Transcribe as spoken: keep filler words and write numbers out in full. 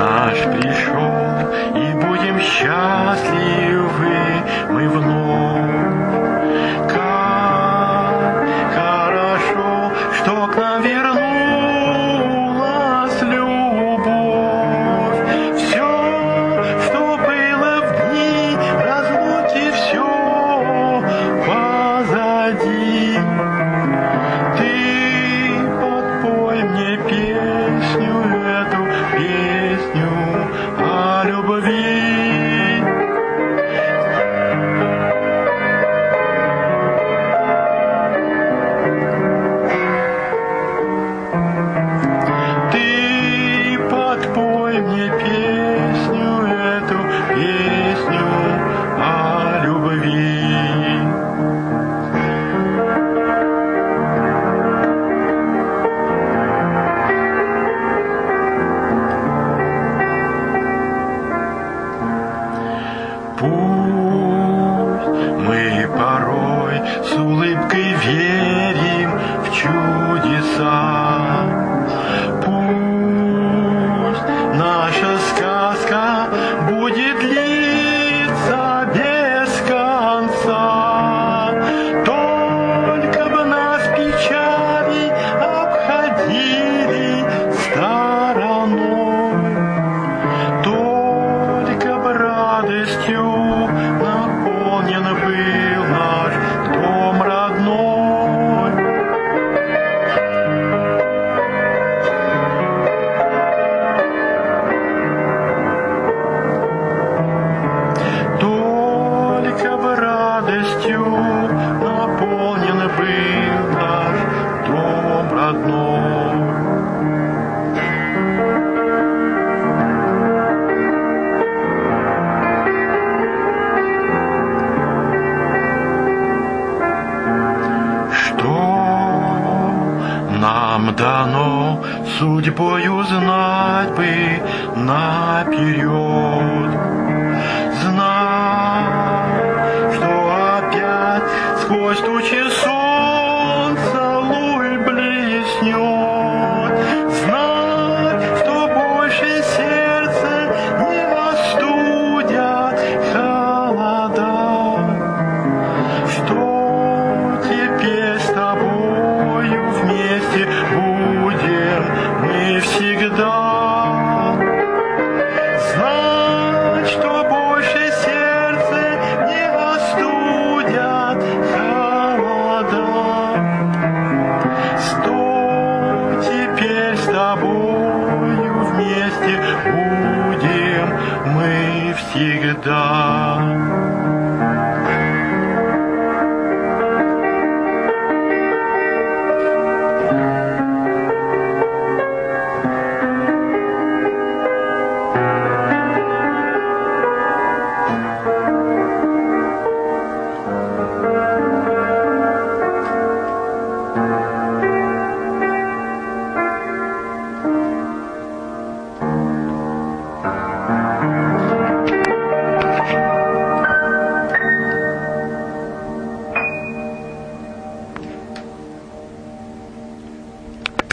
наш пришел, и будем счастливы мы вновь. Как хорошо, что к нам вернулась любовь. Все, что было в дни разлуки, все позади. Ты подпой мне песню эту, песню о любви. Ты подпой мне песню эту, песню о любви. Пусть мы порой с улыбкой верим в чудеса. Пусть наша сказка будет длиться без конца. Только бы нас печали обходили стороной. Только бы радостью наполнен был наш дом родной. Только бы радостью наполнен был наш дом родной. Нам дано судьбою знать бы наперед, знать, что опять сквозь тучи солнца луч блеснет, знать, что больше сердце не остудят холода, что теперь с тобою вместе будем мы всегда. Знать, что больше сердце не остудят холода, что теперь с тобою вместе будем мы всегда.